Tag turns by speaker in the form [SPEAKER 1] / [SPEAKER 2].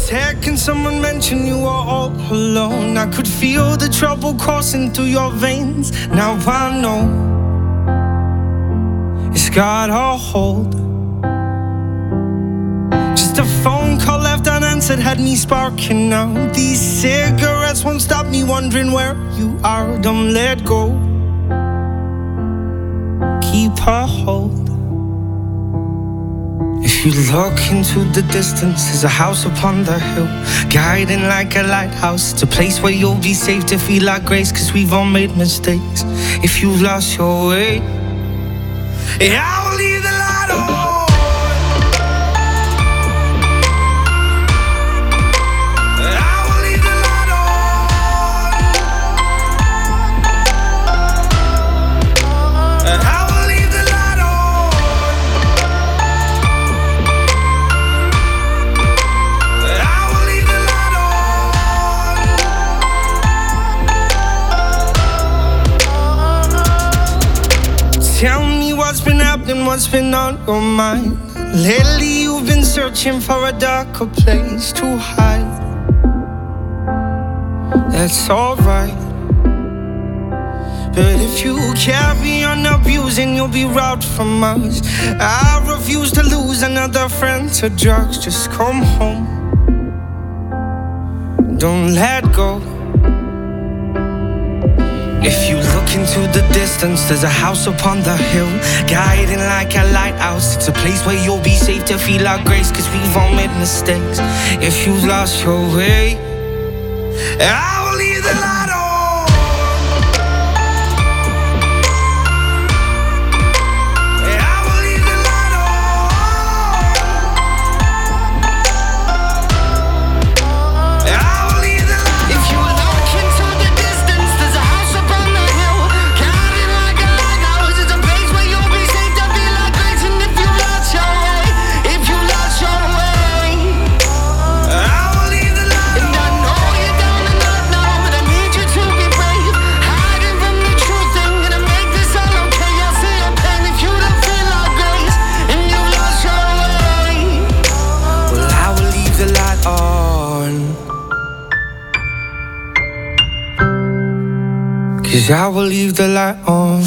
[SPEAKER 1] second someone mentioned you were all alone, I could feel the trouble coursing through your veins. Now I know it's got a hold. Just a phone call left unanswered had me sparking now. These cigarettes won't stop me wondering where you are. Don't let go, keep a hold. If you look into the distance, there's a house upon the hill, guiding like a lighthouse. It's a place where you'll be safe to feel our grace, cause we've all made mistakes. If you've lost your way, yeah, I will leave the light on. Tell me what's been happening, what's been on your mind. Lately you've been searching for a darker place to hide. That's alright, but if you carry on abusing, you'll be robbed from us. I refuse to lose another friend to drugs. Just come home, don't let go. If you look into the distance, there's a house upon the hill, guiding like a lighthouse. It's a place where you'll be safe to feel our grace, cause we've all made mistakes. If you've lost your way, I will leave the light on. Cause I will leave the light on.